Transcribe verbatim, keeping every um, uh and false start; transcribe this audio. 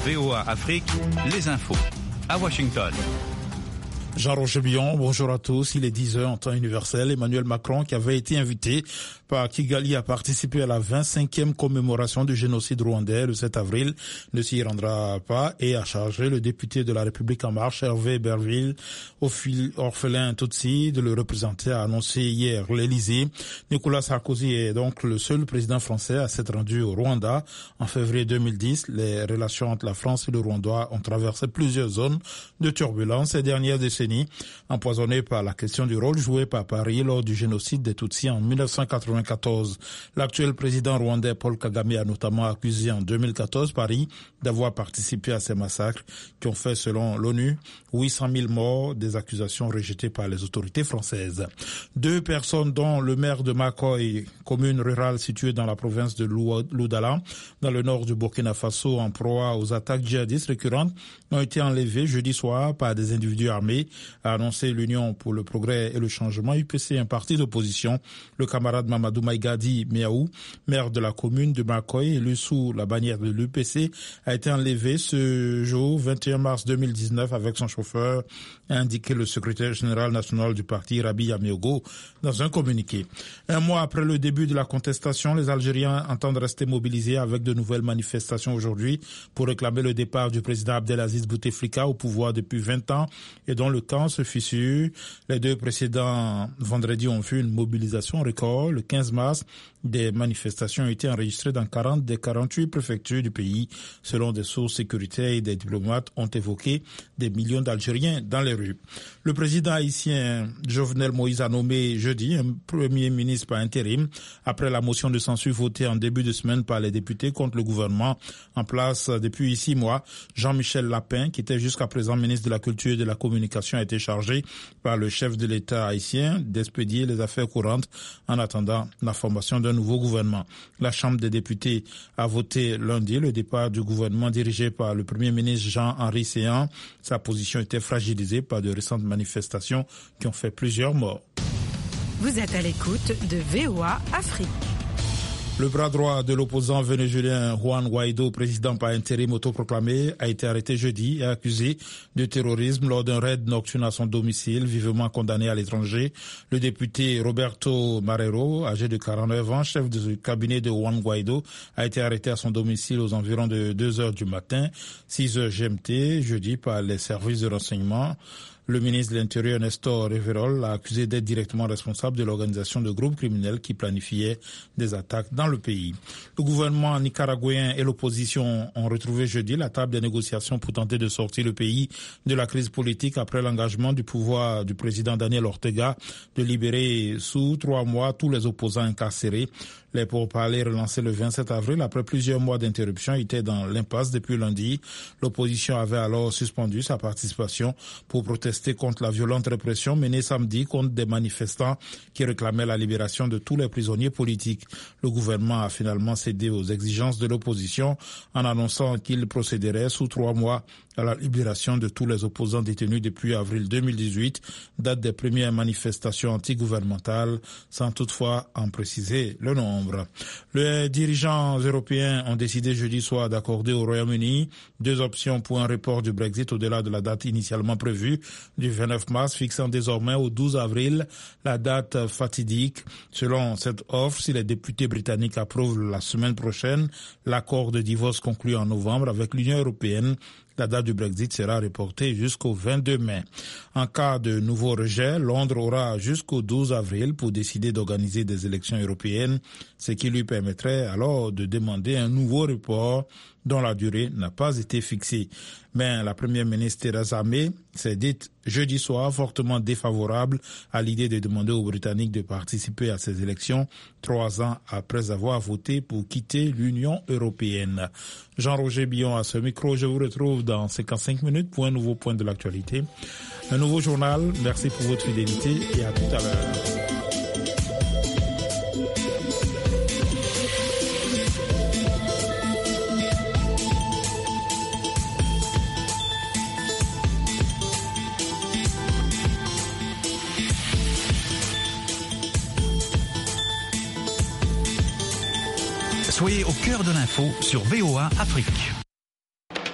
V O A Afrique, les infos. À Washington. Jean-Roger Billon, bonjour à tous. Il est dix heures en temps universel. Emmanuel Macron, qui avait été invité par Kigali à participer à la vingt-cinquième commémoration du génocide rwandais le sept avril, ne s'y rendra pas et a chargé le député de la République en marche, Hervé Berville, orphelin Tutsi, de le représenter, a annoncé hier l'Élysée. Nicolas Sarkozy est donc le seul président français à s'être rendu au Rwanda. En février deux mille dix, les relations entre la France et le Rwanda ont traversé plusieurs zones de turbulence ces dernières décennies, empoisonné par la question du rôle joué par Paris lors du génocide des Tutsis en mille neuf cent quatre-vingt-quatorze. L'actuel président rwandais Paul Kagame a notamment accusé en deux mille quatorze Paris d'avoir participé à ces massacres qui ont fait, selon l'ONU, huit cent mille morts, des accusations rejetées par les autorités françaises. Deux personnes, dont le maire de Makoy, commune rurale située dans la province de Loudala, dans le nord du Burkina Faso, en proie aux attaques djihadistes récurrentes, ont été enlevées jeudi soir par des individus armés, a annoncé l'Union pour le progrès et le changement, U P C, un parti d'opposition. Le camarade Mamadou Maïgadi Miaou, maire de la commune de Makoy, élu sous la bannière de l'U P C, a été enlevé ce jour, vingt et un mars deux mille dix-neuf, avec son chauffeur, a indiqué le secrétaire général national du parti, Rabi Yamiogo, dans un communiqué. Un mois après le début de la contestation, les Algériens entendent rester mobilisés avec de nouvelles manifestations aujourd'hui pour réclamer le départ du président Abdelaziz Bouteflika au pouvoir depuis vingt ans et dont le camp se fissure. Les deux précédents vendredis ont vu une mobilisation record. Le quinze mars, des manifestations ont été enregistrées dans quarante des quarante-huit préfectures du pays. Selon des sources sécuritaires et des diplomates, ont évoqué des millions d'Algériens dans les rues. Le président haïtien Jovenel Moïse a nommé jeudi un premier ministre par intérim après la motion de censure votée en début de semaine par les députés contre le gouvernement en place depuis six mois. Jean-Michel Lapin, qui était jusqu'à présent ministre de la Culture et de la Communication, a été chargé par le chef de l'État haïtien d'expédier les affaires courantes en attendant la formation d'un nouveau gouvernement. La Chambre des députés a voté lundi le départ du gouvernement dirigé par le Premier ministre Jean-Henri Séan. Sa position était fragilisée par de récentes manifestations qui ont fait plusieurs morts. Vous êtes à l'écoute de V O A Afrique. Le bras droit de l'opposant vénézuélien Juan Guaido, président par intérim autoproclamé, a été arrêté jeudi et accusé de terrorisme lors d'un raid nocturne à son domicile, vivement condamné à l'étranger. Le député Roberto Marrero, âgé de quarante-neuf ans, chef du cabinet de Juan Guaido, a été arrêté à son domicile aux environs de deux heures du matin, six heures G M T, jeudi, par les services de renseignement. Le ministre de l'Intérieur, Nestor Reverol, l'a accusé d'être directement responsable de l'organisation de groupes criminels qui planifiaient des attaques dans le pays. Le gouvernement nicaraguayen et l'opposition ont retrouvé jeudi la table des négociations pour tenter de sortir le pays de la crise politique après l'engagement du pouvoir du président Daniel Ortega de libérer sous trois mois tous les opposants incarcérés. Les pourparlers relancés le vingt-sept avril après plusieurs mois d'interruption étaient dans l'impasse depuis lundi. L'opposition avait alors suspendu sa participation pour protester contre la violente répression menée samedi contre des manifestants qui réclamaient la libération de tous les prisonniers politiques. Le gouvernement a finalement cédé aux exigences de l'opposition en annonçant qu'il procéderait sous trois mois à la libération de tous les opposants détenus depuis avril deux mille dix-huit, date des premières manifestations antigouvernementales, sans toutefois en préciser le nombre. Les dirigeants européens ont décidé jeudi soir d'accorder au Royaume-Uni deux options pour un report du Brexit au-delà de la date initialement prévue du vingt-neuf mars, fixant désormais au douze avril la date fatidique. Selon cette offre, si les députés britanniques approuvent la semaine prochaine l'accord de divorce conclu en novembre avec l'Union européenne, la date du Brexit sera reportée jusqu'au vingt-deux mai. En cas de nouveau rejet, Londres aura jusqu'au douze avril pour décider d'organiser des élections européennes, ce qui lui permettrait alors de demander un nouveau report dont la durée n'a pas été fixée. Mais la première ministre Theresa May s'est dite jeudi soir fortement défavorable à l'idée de demander aux Britanniques de participer à ces élections trois ans après avoir voté pour quitter l'Union européenne. Jean-Roger Billon à ce micro. Je vous retrouve dans cinquante-cinq minutes pour un nouveau point de l'actualité. Un nouveau journal. Merci pour votre fidélité et à tout à l'heure. Soyez au cœur de l'info sur V O A Afrique.